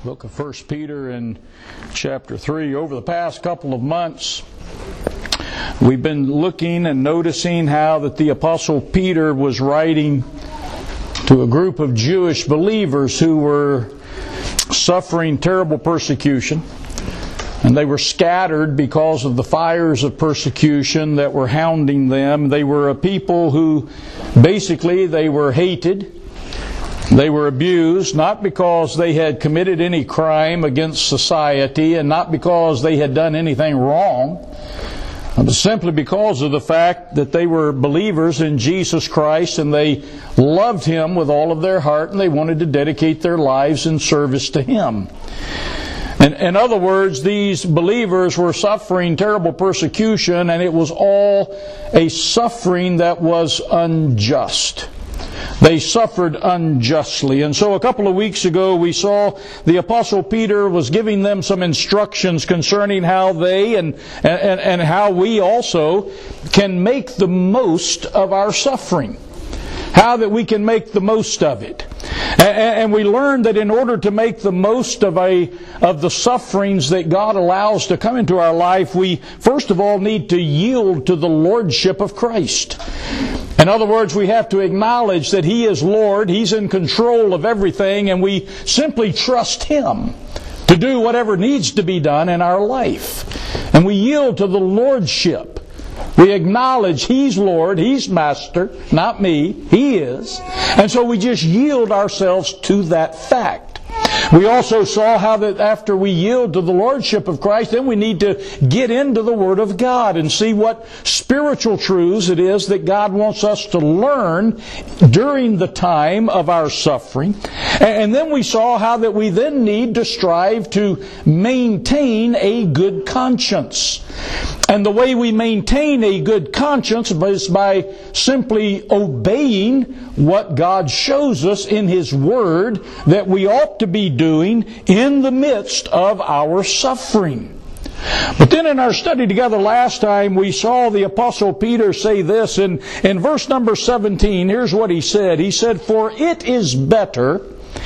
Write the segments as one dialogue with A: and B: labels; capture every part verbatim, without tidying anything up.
A: book of First Peter in chapter three. Over the past couple of months, we've been looking and noticing how that the Apostle Peter was writing to a group of Jewish believers who were suffering terrible persecution. And they were scattered because of the fires of persecution that were hounding them. They were a people who basically they were hated. They were abused, not because they had committed any crime against society and not because they had done anything wrong, but simply because of the fact that they were believers in Jesus Christ and they loved Him with all of their heart and they wanted to dedicate their lives in service to Him. And in other words, these believers were suffering terrible persecution, and it was all a suffering that was unjust. They suffered unjustly. And so a couple of weeks ago we saw the Apostle Peter was giving them some instructions concerning how they and, and, and how we also can make the most of our suffering. How that we can make the most of it. And we learned that in order to make the most of a of the sufferings that God allows to come into our life, we first of all need to yield to the Lordship of Christ. In other words, we have to acknowledge that He is Lord, He's in control of everything, and we simply trust Him to do whatever needs to be done in our life. And we yield to the Lordship. We acknowledge He's Lord, He's Master, not me, He is. And so we just yield ourselves to that fact. We also saw how that after we yield to the Lordship of Christ, then we need to get into the Word of God and see what spiritual truths it is that God wants us to learn during the time of our suffering. And then we saw how that we then need to strive to maintain a good conscience. And the way we maintain a good conscience is by simply obeying what God shows us in His Word that we ought to be doing in the midst of our suffering. But then in our study together last time, we saw the Apostle Peter say this in, in verse number seventeen. Here's what he said. He said, "For it is better,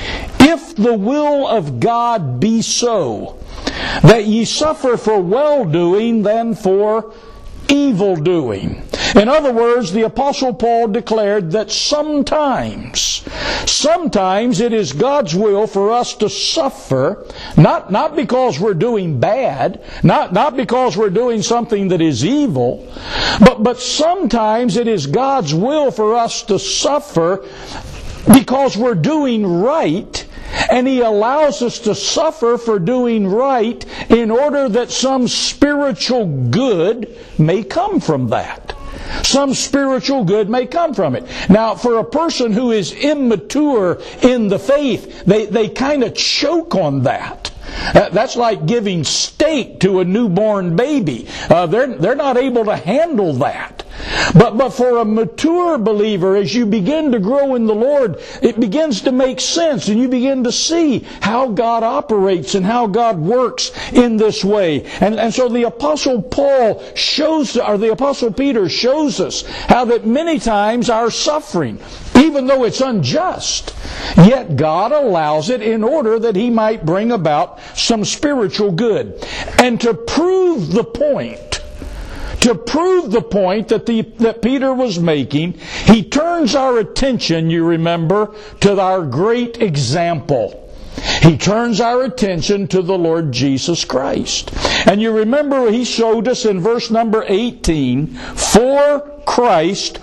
A: if the will of God be so, that ye suffer for well-doing than for evil-doing." In other words, the Apostle Paul declared that sometimes, sometimes it is God's will for us to suffer, not, not because we're doing bad, not, not because we're doing something that is evil, but, but sometimes it is God's will for us to suffer because we're doing right. And He allows us to suffer for doing right in order that some spiritual good may come from that. Some spiritual good may come from it. Now, for a person who is immature in the faith, they, they kind of choke on that. Uh, that's like giving steak to a newborn baby. Uh, they're, they're not able to handle that. But, but for a mature believer, as you begin to grow in the Lord, it begins to make sense and you begin to see how God operates and how God works in this way. And, and so the Apostle Paul shows, or the Apostle Peter shows us how that many times our suffering, even though it's unjust, yet God allows it in order that He might bring about some spiritual good. And to prove the point, to prove the point that the that Peter was making, he turns our attention, you remember, to our great example. He turns our attention to the Lord Jesus Christ. And you remember he showed us in verse number eighteen, "For Christ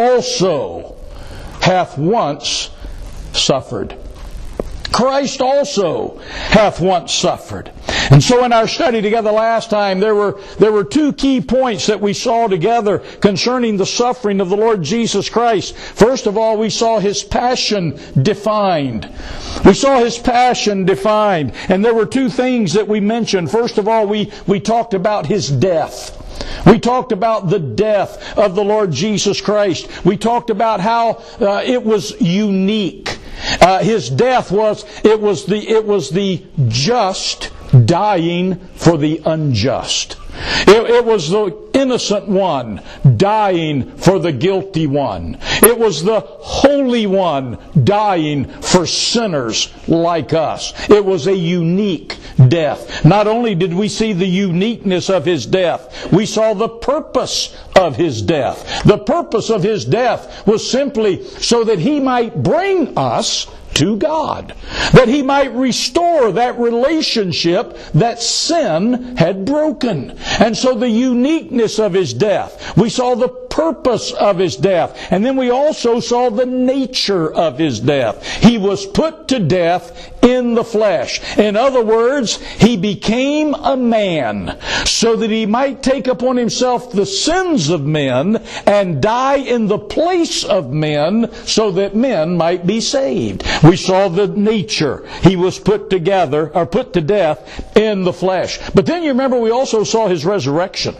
A: also hath once suffered." Christ also hath once suffered. And so in our study together last time, there were there were two key points that we saw together concerning the suffering of the Lord Jesus Christ. First of all, we saw His passion defined. We saw His passion defined. And there were two things that we mentioned. First of all, we, we talked about His death. We talked about the death of the Lord Jesus Christ. We talked about how uh, it was unique. Uh, his death was it was the it was the just dying for the unjust. It, it was the innocent one dying for the guilty one. It was the Holy One dying for sinners like us. It was a unique death. Not only did we see the uniqueness of His death, we saw the purpose of His death. The purpose of His death was simply so that He might bring us to God, that He might restore that relationship that sin had broken. And so the uniqueness of His death, we saw the purpose of His death, and then we also saw the nature of His death. He was put to death in the flesh. In other words, He became a man so that He might take upon Himself the sins of men and die in the place of men so that men might be saved. We saw the nature. He was put together, or put to death in the flesh. But then you remember we also saw His resurrection.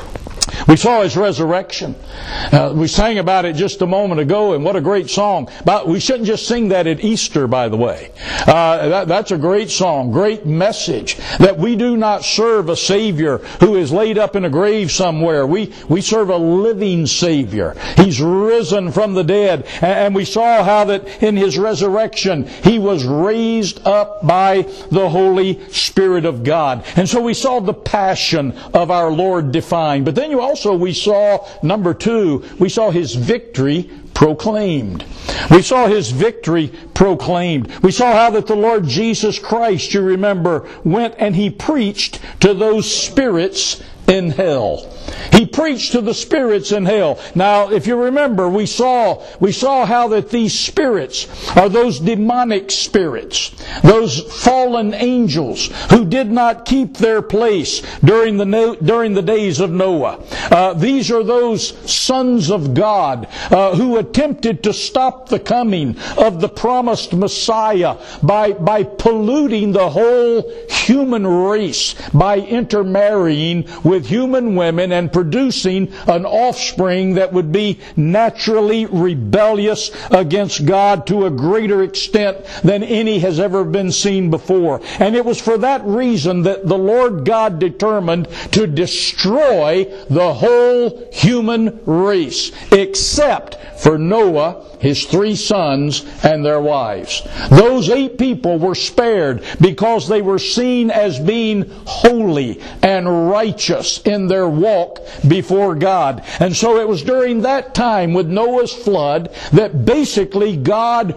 A: We saw His resurrection. Uh, we sang about it just a moment ago, and what a great song. But we shouldn't just sing that at Easter, by the way. Uh, that, that's a great song, great message, that we do not serve a Savior who is laid up in a grave somewhere. We, we serve a living Savior. He's risen from the dead. And we saw how that in His resurrection, He was raised up by the Holy Spirit of God. And so we saw the passion of our Lord defined. But then you also, we saw, number two, we saw His victory proclaimed. We saw His victory proclaimed. We saw how that the Lord Jesus Christ, you remember, went and He preached to those spirits in hell. He preached to the spirits in hell. Now, if you remember, we saw we saw how that these spirits are those demonic spirits, those fallen angels who did not keep their place during the during the days of Noah. Uh, these are those sons of God uh, who attempted to stop the coming of the promised Messiah by by polluting the whole human race by intermarrying with human women and producing an offspring that would be naturally rebellious against God to a greater extent than any has ever been seen before. And it was for that reason that the Lord God determined to destroy the whole human race, except for Noah, his three sons, and their wives. Those eight people were spared because they were seen as being holy and righteous in their walk before God. And so it was during that time with Noah's flood that basically God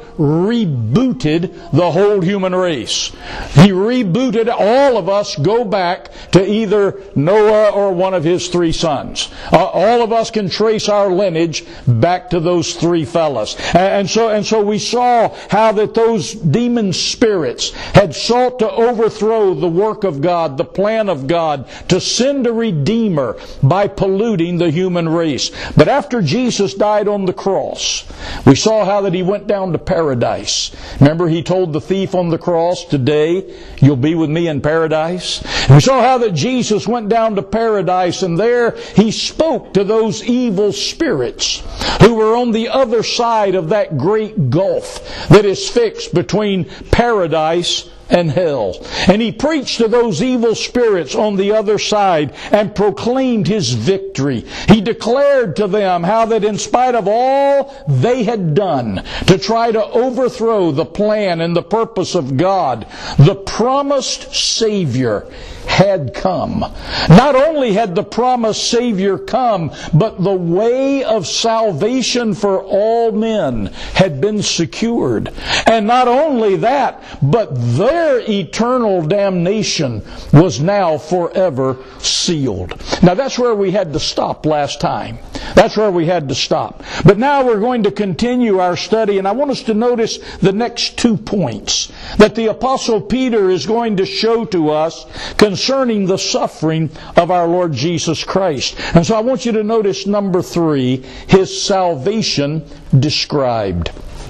A: rebooted the whole human race. He rebooted all of us, go back to either Noah or one of his three sons. Uh, all of us can trace our lineage back to those three fellas. And so, and so we saw how that those demon spirits had sought to overthrow the work of God, the plan of God, to send a Redeemer by polluting the human race. But after Jesus died on the cross, we saw how that He went down to paradise. Remember, He told the thief on the cross, "Today you'll be with me in paradise." And we saw how that Jesus went down to paradise, and there He spoke to those evil spirits who were on the other side of that great gulf that is fixed between paradise and hell. And He preached to those evil spirits on the other side and proclaimed His victory. He declared to them how that in spite of all they had done to try to overthrow the plan and the purpose of God, the promised Savior had come. Not only had the promised Savior come, but the way of salvation for all men had been secured. And not only that, but their eternal damnation was now forever sealed. Now that's where we had to stop last time. That's where we had to stop. But now we're going to continue our study, and I want us to notice the next two points that the Apostle Peter is going to show to us concerning the suffering of our Lord Jesus Christ. And so I want you to notice number three, His salvation described.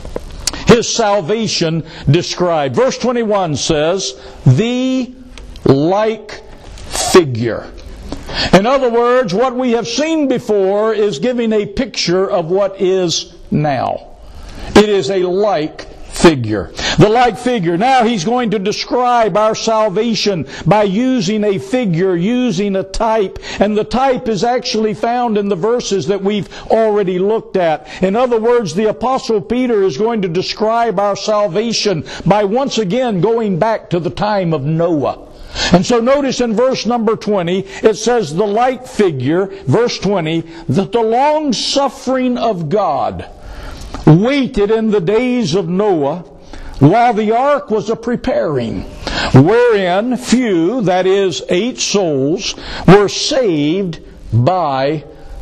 A: His salvation described. Verse twenty-one says, "The like figure." In other words, what we have seen before is giving a picture of what is now. It is a like figure. The like figure. Now he's going to describe our salvation by using a figure, using a type. And the type is actually found in the verses that we've already looked at. In other words, the Apostle Peter is going to describe our salvation by once again going back to the time of Noah. And so notice in verse number twenty, it says the like figure, verse twenty, that the long suffering of God waited in the days of Noah while the ark was a preparing, wherein few, that is, eight souls, were saved by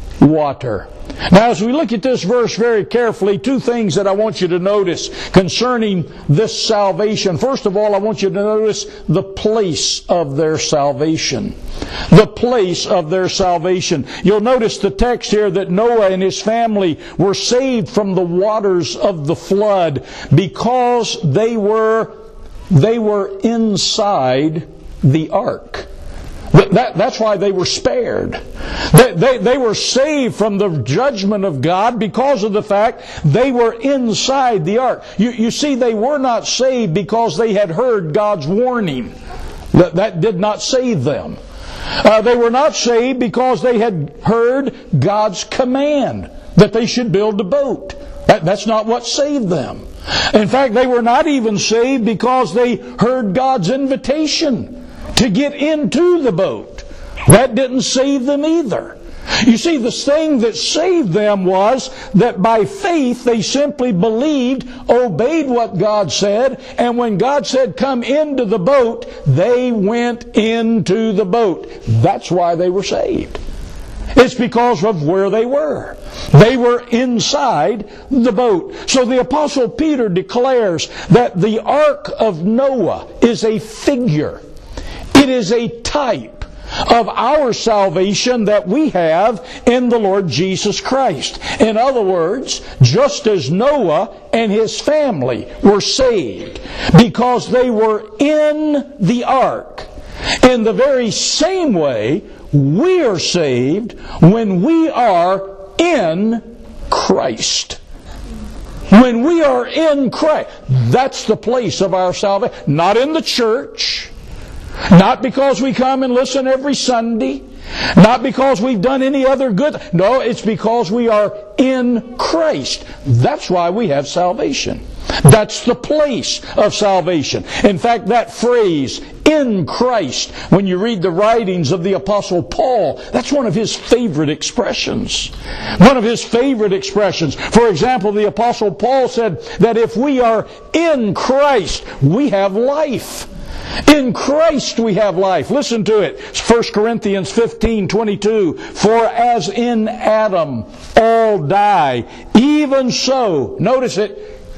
A: water. Now, as we look at this verse very carefully, two things that I want you to notice concerning this salvation. First of all, I want you to notice the place of their salvation. The place of their salvation. You'll notice the text here that Noah and his family were saved from the waters of the flood because they were, they were inside the ark. That, that's why they were spared. They, they, they were saved from the judgment of God because of the fact they were inside the ark. You, you see, they were not saved because they had heard God's warning. That, that did not save them. Uh, they were not saved because they had heard God's command that they should build a boat. That, that's not what saved them. In fact, they were not even saved because they heard God's invitation to get into the boat. That didn't save them either. You see, the thing that saved them was that by faith they simply believed, obeyed what God said, and when God said, come into the boat, they went into the boat. That's why they were saved. It's because of where they were. They were inside the boat. So the Apostle Peter declares that the ark of Noah is a figure. It is a type of our salvation that we have in the Lord Jesus Christ. In other words, just as Noah and his family were saved because they were in the ark, in the very same way, we are saved when we are in Christ. When we are in Christ, that's the place of our salvation. Not in the church. Not because we come and listen every Sunday. Not because we've done any other good. No, it's because we are in Christ. That's why we have salvation. That's the place of salvation. In fact, that phrase, in Christ, when you read the writings of the Apostle Paul, that's one of his favorite expressions. One of his favorite expressions. For example, the Apostle Paul said that if we are in Christ, we have life. In Christ we have life. Listen to it. First Corinthians fifteen twenty-two. For as in Adam all die, even so, notice it,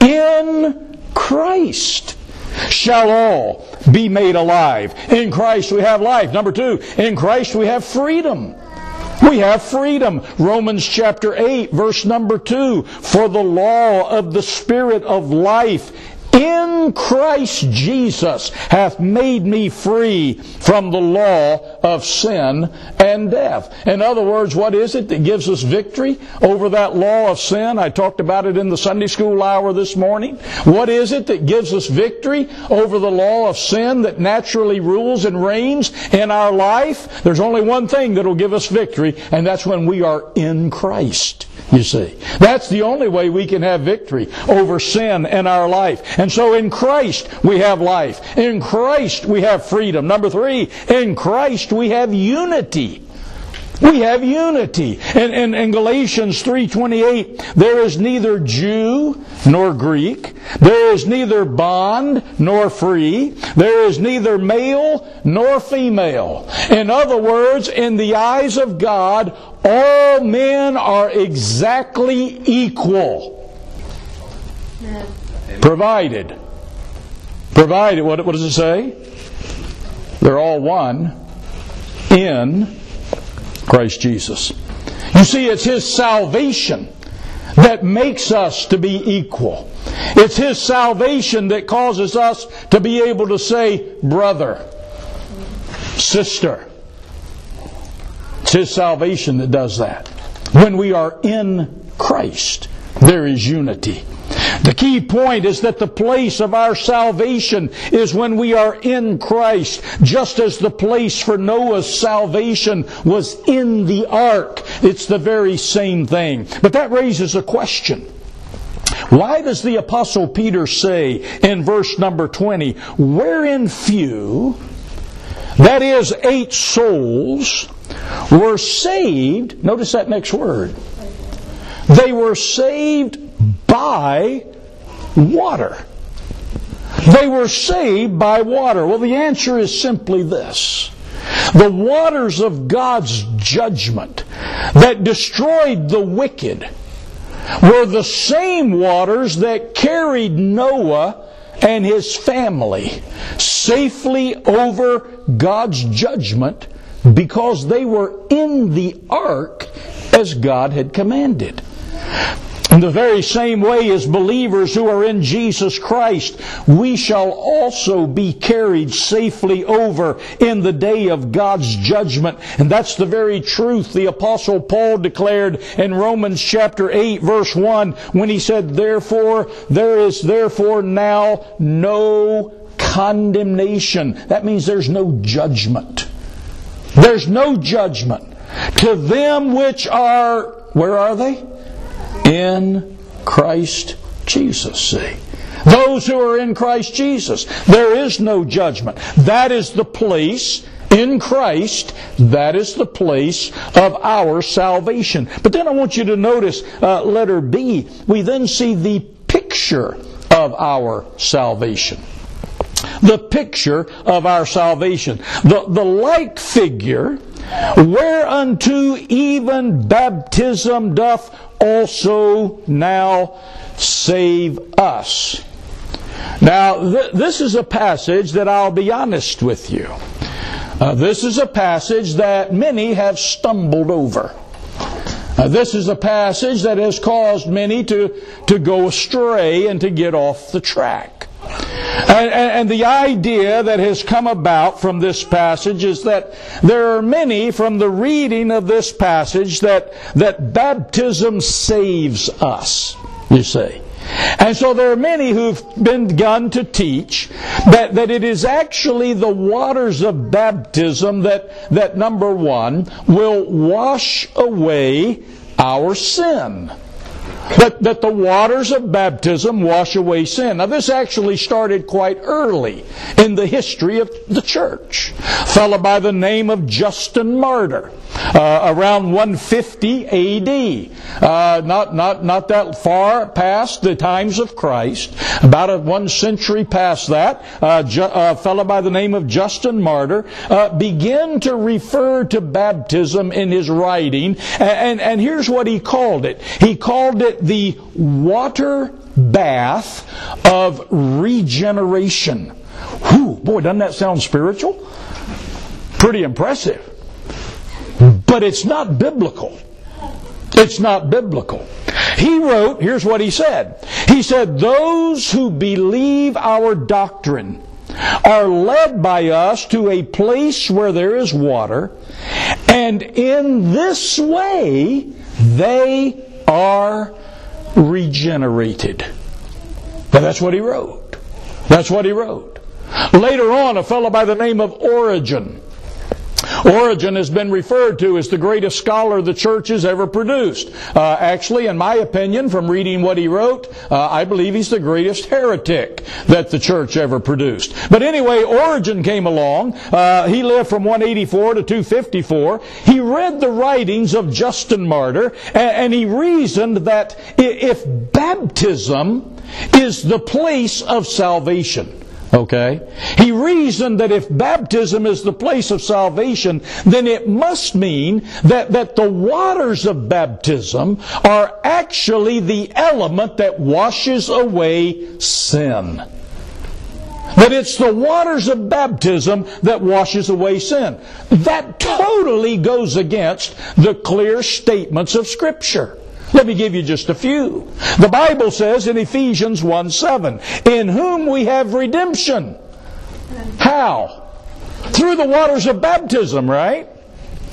A: in Christ shall all be made alive. In Christ we have life. Number two, in Christ we have freedom. We have freedom. Romans chapter eight, verse number two. For the law of the Spirit of life in Christ Jesus hath made me free from the law of sin and death. In other words, what is it that gives us victory over that law of sin? I talked about it in the Sunday school hour this morning. What is it that gives us victory over the law of sin that naturally rules and reigns in our life? There's only one thing that will give us victory, and that's when we are in Christ. You see, that's the only way we can have victory over sin in our life. And so in Christ we have life. In Christ we have freedom. Number three, in Christ we have unity. We have unity. In, in, in Galatians three twenty-eight, there is neither Jew nor Greek. There is neither bond nor free. There is neither male nor female. In other words, in the eyes of God, all men are exactly equal. Provided. Provided, what, what does it say? They're all one in Christ Jesus. You see, it's His salvation that makes us to be equal. It's His salvation that causes us to be able to say, brother, sister. It's His salvation that does that. When we are in Christ, there is unity. The key point is that the place of our salvation is when we are in Christ, just as the place for Noah's salvation was in the ark. It's the very same thing. But that raises a question. Why does the Apostle Peter say in verse number twenty, wherein few, that is eight souls, were saved? Notice that next word. They were saved by water. They were saved by water. Well, the answer is simply this. The waters of God's judgment that destroyed the wicked were the same waters that carried Noah and his family safely over God's judgment because they were in the ark as God had commanded. In the very same way as believers who are in Jesus Christ, we shall also be carried safely over in the day of God's judgment. And that's the very truth the Apostle Paul declared in Romans chapter eight verse one when he said, Therefore, there is therefore now no condemnation. That means there's no judgment. There's no judgment to them which are, where are they? In Christ Jesus, see. Those who are in Christ Jesus. There is no judgment. That is the place in Christ. That is the place of our salvation. But then I want you to notice uh, letter B. We then see the picture of our salvation. The picture of our salvation. The, the like figure, whereunto even baptism doth also now save us. Now, th- this is a passage that I'll be honest with you. Uh, this is a passage that many have stumbled over. Uh, this is a passage that has caused many to, to go astray and to get off the track. And, and, and the idea that has come about from this passage is that there are many from the reading of this passage that, that baptism saves us, you see. And so there are many who've been begun to teach that, that it is actually the waters of baptism that, that, number one, will wash away our sin. That, that the waters of baptism wash away sin. Now this actually started quite early in the history of the church. A fellow by the name of Justin Martyr, uh, around one fifty A D Uh, not, not, not that far past the times of Christ. About a one century past that, uh, ju- a fellow by the name of Justin Martyr uh, began to refer to baptism in his writing. And, and, and here's what he called it. He called it the water bath of regeneration. Whew, boy, doesn't that sound spiritual? Pretty impressive. But it's not biblical. It's not biblical. He wrote, here's what he said. He said, those who believe our doctrine are led by us to a place where there is water, and in this way they are regenerated. But that's what he wrote. That's what he wrote. Later on, a fellow by the name of Origen. Origen has been referred to as the greatest scholar the church has ever produced. Uh, actually, in my opinion, from reading what he wrote, uh, I believe he's the greatest heretic that the church ever produced. But anyway, Origen came along. Uh, he lived from one eighty-four to two fifty-four. He read the writings of Justin Martyr, and, and he reasoned that if baptism is the place of salvation, okay? He reasoned that if baptism is the place of salvation, then it must mean that, that the waters of baptism are actually the element that washes away sin. That it's the waters of baptism that washes away sin. That totally goes against the clear statements of Scripture. Let me give you just a few. The Bible says in Ephesians one seven, in whom we have redemption. How? Through the waters of baptism, right?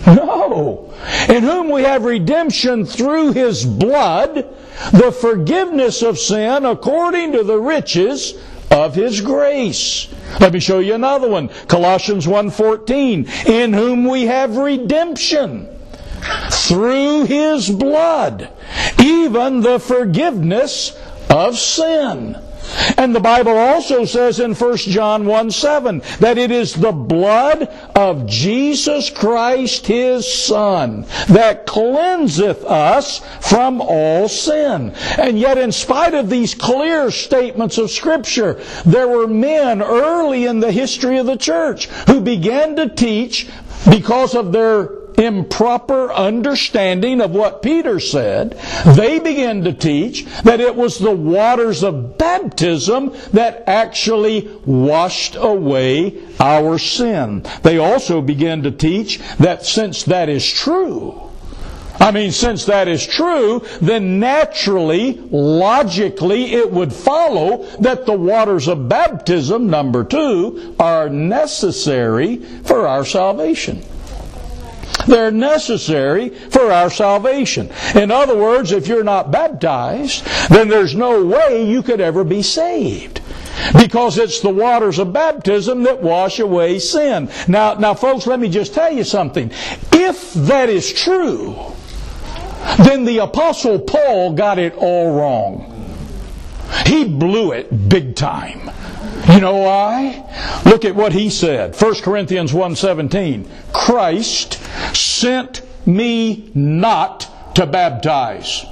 A: No. In whom we have redemption through His blood, the forgiveness of sin according to the riches of His grace. Let me show you another one. Colossians one fourteen. In whom we have redemption through His blood, even the forgiveness of sin. And the Bible also says in First John one seven that it is the blood of Jesus Christ His Son that cleanseth us from all sin. And yet, in spite of these clear statements of Scripture, there were men early in the history of the church who began to teach, because of their improper understanding of what Peter said, they began to teach that it was the waters of baptism that actually washed away our sin. They also began to teach that since that is true, I mean, since that is true, then naturally, logically, it would follow that the waters of baptism, number two, are necessary for our salvation. They're necessary for our salvation. In other words, if you're not baptized, then there's no way you could ever be saved. Because it's the waters of baptism that wash away sin. Now, now, folks, let me just tell you something. If that is true, then the Apostle Paul got it all wrong. He blew it big time. You know why? Look at what he said. First Corinthians one seventeen. Christ sent me not to baptize.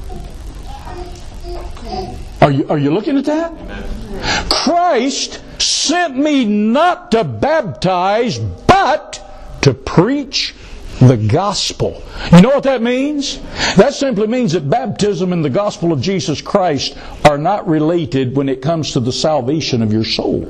A: Are you, are you looking at that? Amen. Christ sent me not to baptize, but to preach the gospel. You know what that means? That simply means that baptism and the gospel of Jesus Christ are not related when it comes to the salvation of your soul.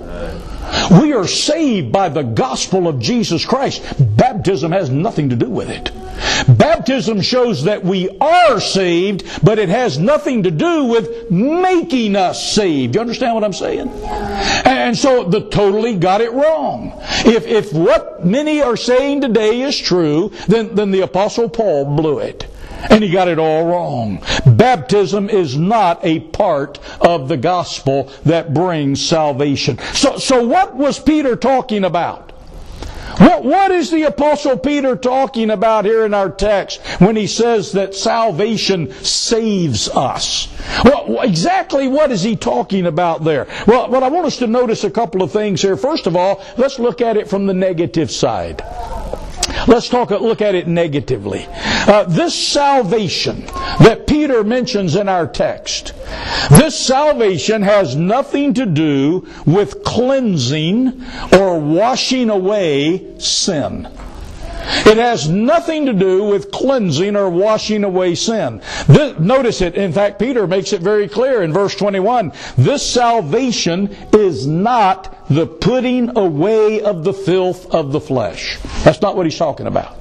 A: We are saved by the gospel of Jesus Christ. Baptism has nothing to do with it. Baptism shows that we are saved, but it has nothing to do with making us saved. You understand what I'm saying? And so the totally got it wrong. If if what many are saying today is true, then, then the Apostle Paul blew it. And he got it all wrong. Baptism is not a part of the gospel that brings salvation. So, so what was Peter talking about? What, what is the Apostle Peter talking about here in our text when he says that salvation saves us? Well, exactly what is he talking about there? Well, well, I want us to notice a couple of things here. First of all, let's look at it from the negative side. Let's talk, look at it negatively. Uh, this salvation that Peter mentions in our text, this salvation has nothing to do with cleansing or washing away sin. It has nothing to do with cleansing or washing away sin. This, notice it. In fact, Peter makes it very clear in verse twenty-one. This salvation is not the putting away of the filth of the flesh. That's not what he's talking about.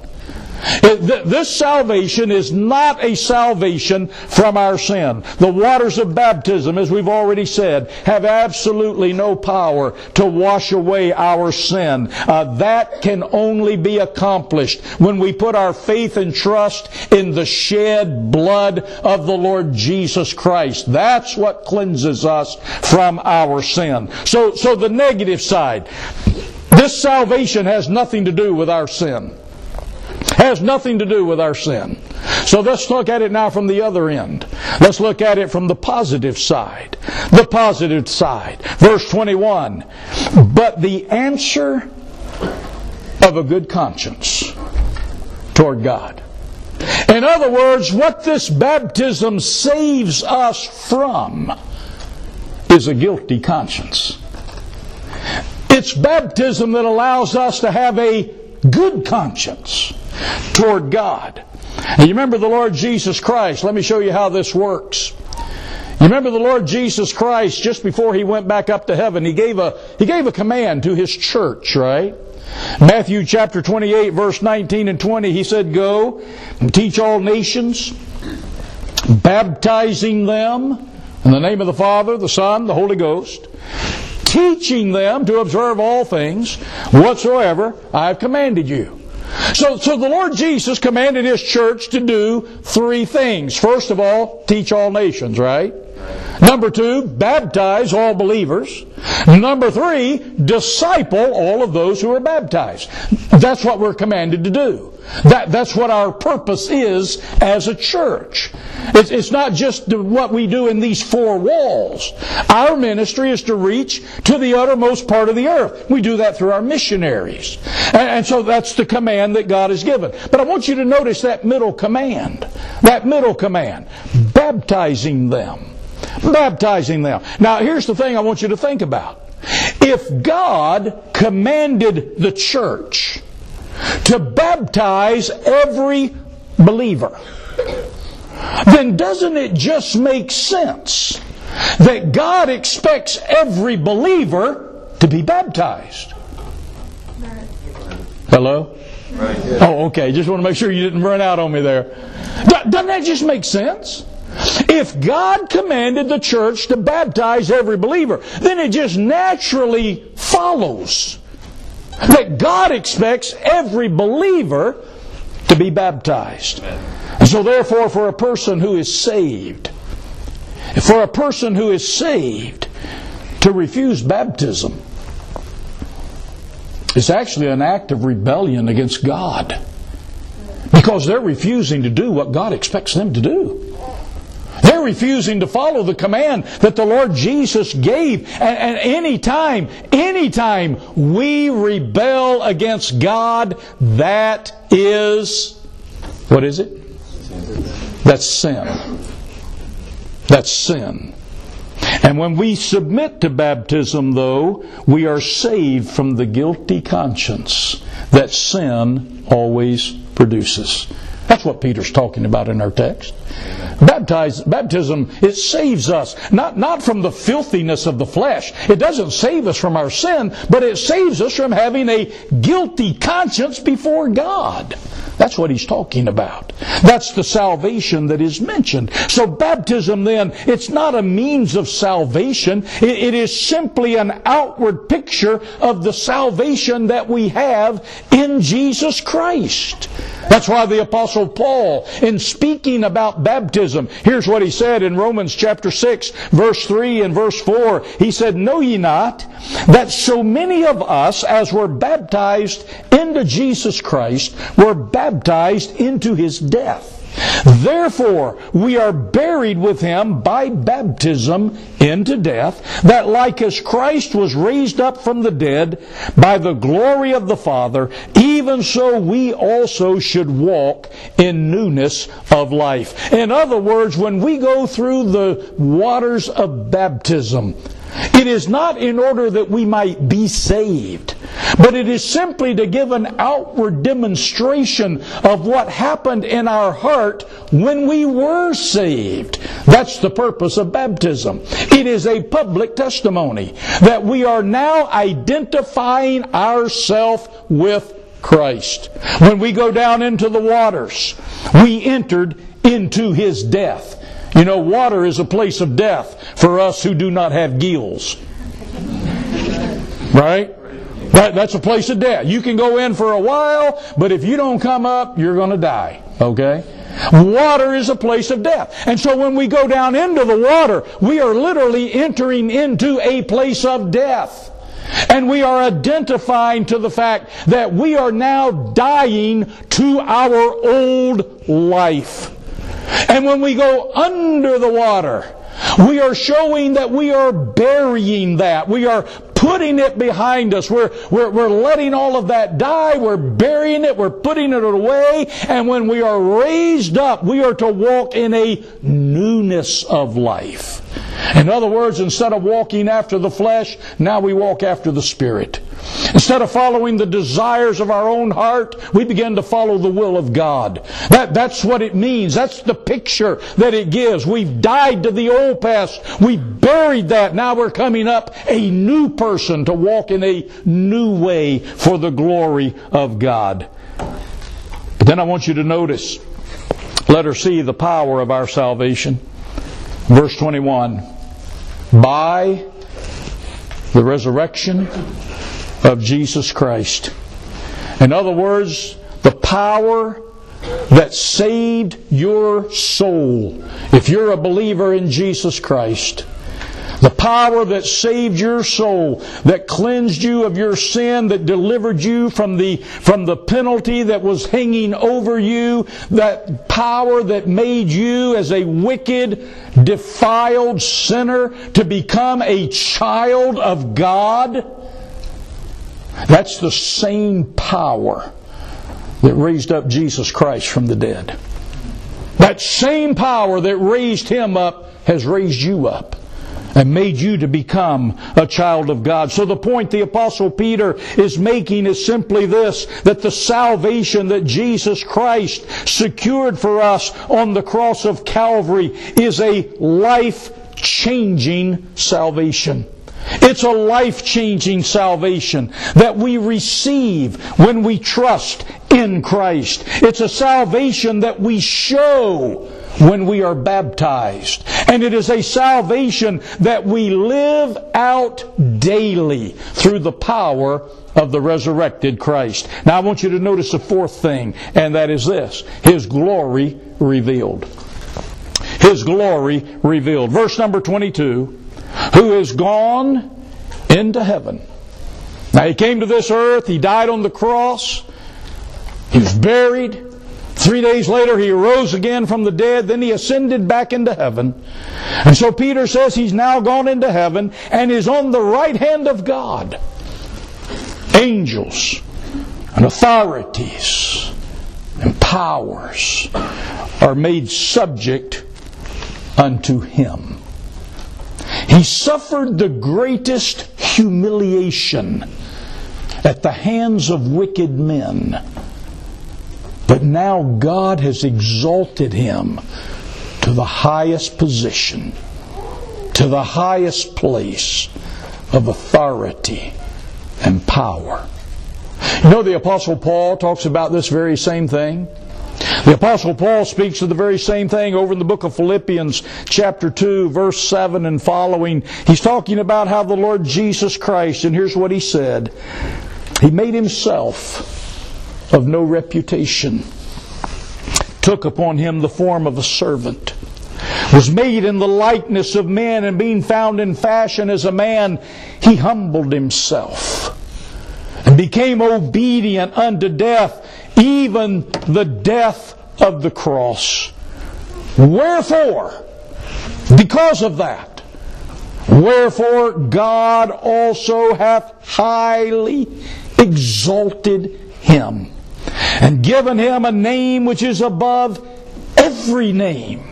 A: This salvation is not a salvation from our sin. The waters of baptism, as we've already said, have absolutely no power to wash away our sin. Uh, that can only be accomplished when we put our faith and trust in the shed blood of the Lord Jesus Christ. That's what cleanses us from our sin. So, so the negative side, this salvation has nothing to do with our sin. Has nothing to do with our sin. So let's look at it now from the other end. Let's look at it from the positive side. The positive side. Verse twenty-one. But the answer of a good conscience toward God. In other words, what this baptism saves us from is a guilty conscience. It's baptism that allows us to have a good conscience toward God. And you remember the Lord Jesus Christ. Let me show you how this works. You remember the Lord Jesus Christ, just before He went back up to heaven, He gave a, He gave a command to His church, right? Matthew chapter twenty-eight, verse nineteen and twenty, He said, Go and teach all nations, baptizing them in the name of the Father, the Son, the Holy Ghost, teaching them to observe all things whatsoever I have commanded you. So, so the Lord Jesus commanded His church to do three things. First of all, teach all nations, right? Number two, baptize all believers. Number three, disciple all of those who are baptized. That's what we're commanded to do. That, that's what our purpose is as a church. It's, it's not just what we do in these four walls. Our ministry is to reach to the uttermost part of the earth. We do that through our missionaries. And, and so that's the command that God has given. But I want you to notice that middle command. That middle command. Baptizing them. Baptizing them. Now, here's the thing I want you to think about. If God commanded the church to baptize every believer, then doesn't it just make sense that God expects every believer to be baptized? Hello? Oh, okay. Just want to make sure you didn't run out on me there. Doesn't that just make sense? If God commanded the church to baptize every believer, then it just naturally follows that God expects every believer to be baptized. And so therefore, for a person who is saved, for a person who is saved to refuse baptism, it's actually an act of rebellion against God. Because they're refusing to do what God expects them to do. They're refusing to follow the command that the Lord Jesus gave. And, and any time, any time we rebel against God, that is, what is it? That's sin. That's sin. And when we submit to baptism, though, we are saved from the guilty conscience that sin always produces. That's what Peter's talking about in our text. Baptize, baptism, it saves us, not, not from the filthiness of the flesh. It doesn't save us from our sin, but it saves us from having a guilty conscience before God. That's what he's talking about. That's the salvation that is mentioned. So baptism then, it's not a means of salvation. It, it is simply an outward picture of the salvation that we have in Jesus Christ. That's why the Apostle Paul, in speaking about baptism, here's what he said in Romans chapter six, verse three and verse four. He said, "Know ye not that so many of us as were baptized into Jesus Christ were baptized into His death? Therefore, we are buried with Him by baptism into death, that like as Christ was raised up from the dead by the glory of the Father, even so we also should walk in newness of life." In other words, when we go through the waters of baptism, it is not in order that we might be saved, but it is simply to give an outward demonstration of what happened in our heart when we were saved. That's the purpose of baptism. It is a public testimony that we are now identifying ourselves with Christ. When we go down into the waters, we entered into His death. You know, water is a place of death for us who do not have gills. Right? That, that's a place of death. You can go in for a while, but if you don't come up, you're going to die. Okay? Water is a place of death. And so when we go down into the water, we are literally entering into a place of death. And we are identifying to the fact that we are now dying to our old life. And when we go under the water, we are showing that we are burying that. We are putting it behind us. We're, we're, we're letting all of that die. We're burying it. We're putting it away. And when we are raised up, we are to walk in a newness of life. In other words, instead of walking after the flesh, now we walk after the Spirit. Instead of following the desires of our own heart, we begin to follow the will of God. That, that's what it means. That's the picture that it gives. We've died to the old past. We've buried that. Now we're coming up a new person to walk in a new way for the glory of God. But then I want you to notice, let her see the power of our salvation. Verse twenty-one, by the resurrection of Jesus Christ. In other words, the power that saved your soul. If you're a believer in Jesus Christ, the power that saved your soul, that cleansed you of your sin, that delivered you from the, from the penalty that was hanging over you, that power that made you as a wicked, defiled sinner to become a child of God, that's the same power that raised up Jesus Christ from the dead. That same power that raised Him up has raised you up and made you to become a child of God. So the point the Apostle Peter is making is simply this, that the salvation that Jesus Christ secured for us on the cross of Calvary is a life-changing salvation. It's a life-changing salvation that we receive when we trust in Christ. It's a salvation that we show when we are baptized. And it is a salvation that we live out daily through the power of the resurrected Christ. Now I want you to notice the fourth thing, and that is this: His glory revealed. His glory revealed. Verse number twenty-two, who is gone into heaven. Now He came to this earth, He died on the cross, He was buried. Three days later He arose again from the dead, then He ascended back into heaven. And so Peter says He's now gone into heaven and is on the right hand of God. Angels and authorities and powers are made subject unto Him. He suffered the greatest humiliation at the hands of wicked men. But now God has exalted Him to the highest position, to the highest place of authority and power. You know, the Apostle Paul talks about this very same thing. The Apostle Paul speaks of the very same thing over in the book of Philippians chapter two, verse seven and following. He's talking about how the Lord Jesus Christ, and here's what he said: He made Himself of no reputation, took upon Him the form of a servant, was made in the likeness of men, and being found in fashion as a man, He humbled Himself and became obedient unto death, even the death of the cross. Wherefore, because of that, wherefore God also hath highly exalted Him, and given Him a name which is above every name.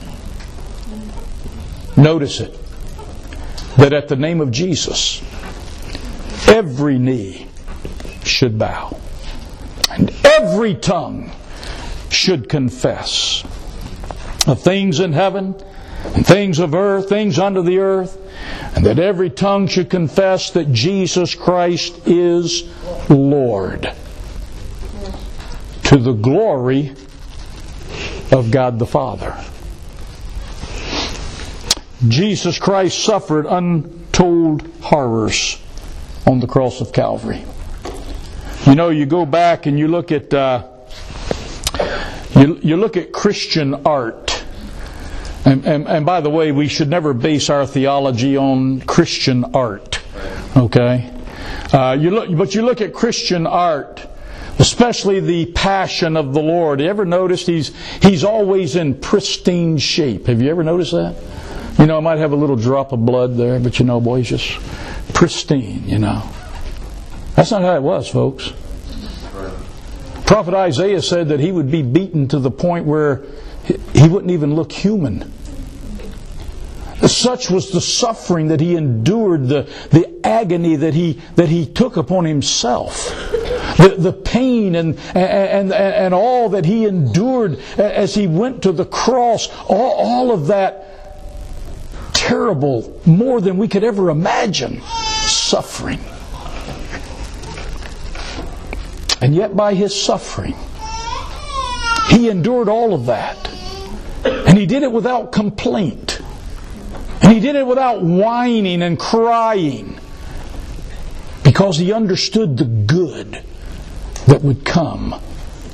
A: Notice it, that at the name of Jesus, every knee should bow, and every tongue should confess of things in heaven, and things of earth, things under the earth, and that every tongue should confess that Jesus Christ is Lord, to the glory of God the Father. Jesus Christ suffered untold horrors on the cross of Calvary. You know, you go back and you look at uh, you, you look at Christian art, and, and, and by the way, we should never base our theology on Christian art. Okay, uh, you look, but you look at Christian art, especially the Passion of the Lord. You ever noticed he's he's always in pristine shape? Have you ever noticed that? You know, I might have a little drop of blood there, but you know, boy, he's just pristine, you know. That's not how it was, folks. Prophet Isaiah said that he would be beaten to the point where he wouldn't even look human. Such was the suffering that he endured, the, the agony that he that he took upon himself, the, the pain and, and, and, and all that he endured as he went to the cross, all, all of that terrible, more than we could ever imagine, suffering. And yet by His suffering, He endured all of that. And He did it without complaint. And He did it without whining and crying, because He understood the good that would come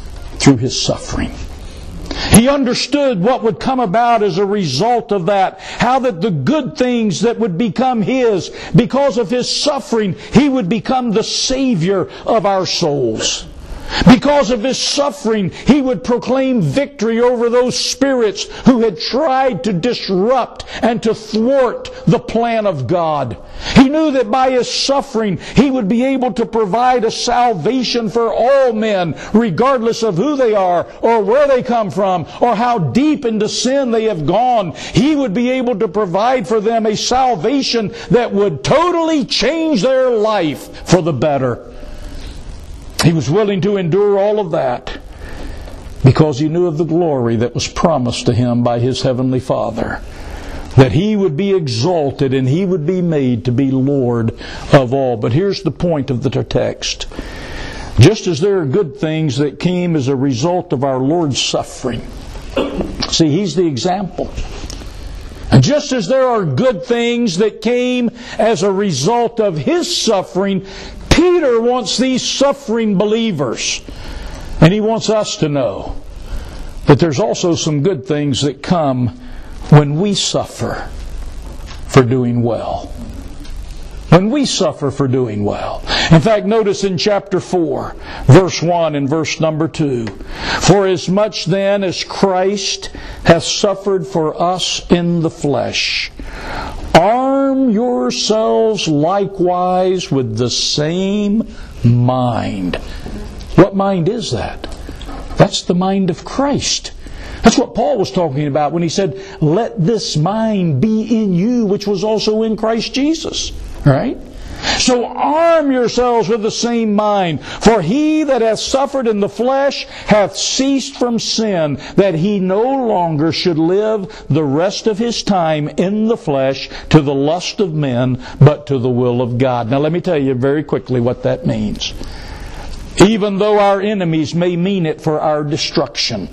A: through His suffering. He understood what would come about as a result of that. How that the good things that would become His, because of His suffering, He would become the Savior of our souls. Because of His suffering, He would proclaim victory over those spirits who had tried to disrupt and to thwart the plan of God. He knew that by His suffering, He would be able to provide a salvation for all men, regardless of who they are, or where they come from, or how deep into sin they have gone. He would be able to provide for them a salvation that would totally change their life for the better. He was willing to endure all of that because He knew of the glory that was promised to Him by His Heavenly Father. That He would be exalted and He would be made to be Lord of all. But here's the point of the text. Just as there are good things that came as a result of our Lord's suffering. See, He's the example. And just as there are good things that came as a result of His suffering, Peter wants these suffering believers, and he wants us to know that there's also some good things that come when we suffer for doing well. When we suffer for doing well. In fact, notice in chapter four, verse one and verse number two. For as much then as Christ hath suffered for us in the flesh, arm yourselves likewise with the same mind. What mind is that? That's the mind of Christ. That's what Paul was talking about when he said, let this mind be in you, which was also in Christ Jesus. Right? So arm yourselves with the same mind. For he that hath suffered in the flesh hath ceased from sin, that he no longer should live the rest of his time in the flesh to the lust of men, but to the will of God. Now let me tell you very quickly what that means. Even though our enemies may mean it for our destruction,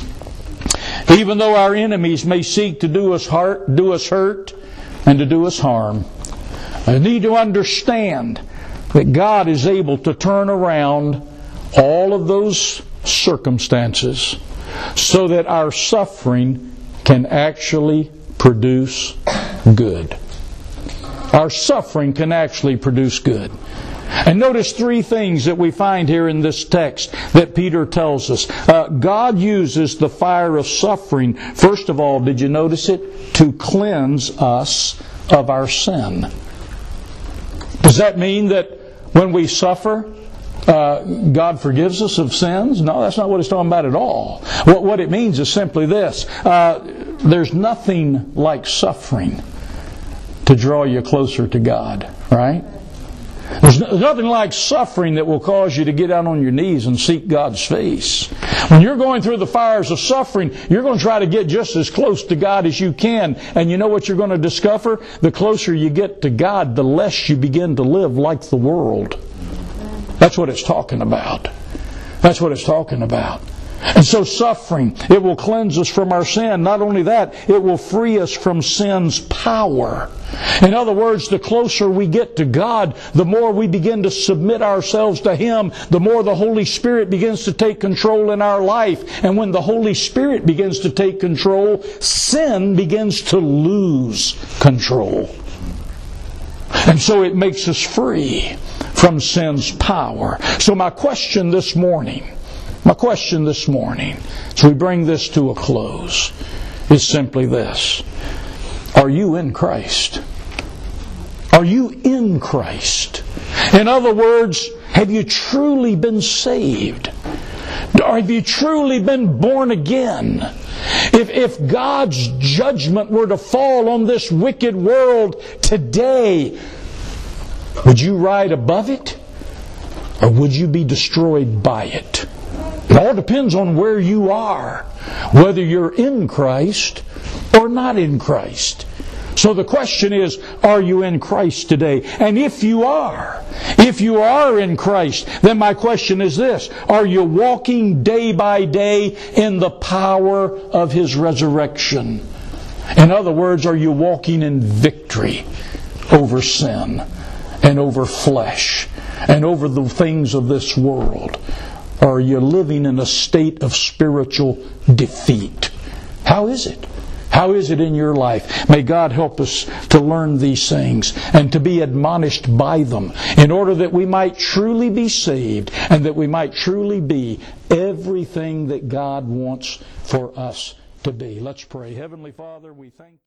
A: even though our enemies may seek to do us hurt, do us hurt, and to do us harm, I need to understand that God is able to turn around all of those circumstances so that our suffering can actually produce good. Our suffering can actually produce good. And notice three things that we find here in this text that Peter tells us. Uh, God uses the fire of suffering, first of all, did you notice it? To cleanse us of our sin. Does that mean that when we suffer, uh, God forgives us of sins? No, that's not what it's talking about at all. What, what it means is simply this. Uh, there's nothing like suffering to draw you closer to God, right? There's nothing like suffering that will cause you to get down on your knees and seek God's face. When you're going through the fires of suffering, you're going to try to get just as close to God as you can. And you know what you're going to discover? The closer you get to God, the less you begin to live like the world. That's what it's talking about. That's what it's talking about. And so suffering, it will cleanse us from our sin. Not only that, it will free us from sin's power. In other words, the closer we get to God, the more we begin to submit ourselves to Him, the more the Holy Spirit begins to take control in our life. And when the Holy Spirit begins to take control, sin begins to lose control. And so it makes us free from sin's power. So my question this morning, My question this morning, as we bring this to a close, is simply this. Are you in Christ? Are you in Christ? In other words, have you truly been saved? Have you truly been born again? If, if God's judgment were to fall on this wicked world today, would you ride above it? Or would you be destroyed by it? It all depends on where you are, whether you're in Christ or not in Christ. So the question is, are you in Christ today? And if you are, if you are in Christ, then my question is this: are you walking day by day in the power of His resurrection? In other words, are you walking in victory over sin and over flesh and over the things of this world? Or are you living in a state of spiritual defeat? How is it? How is it in your life? May God help us to learn these things and to be admonished by them in order that we might truly be saved and that we might truly be everything that God wants for us to be. Let's pray. Heavenly Father, we thank you.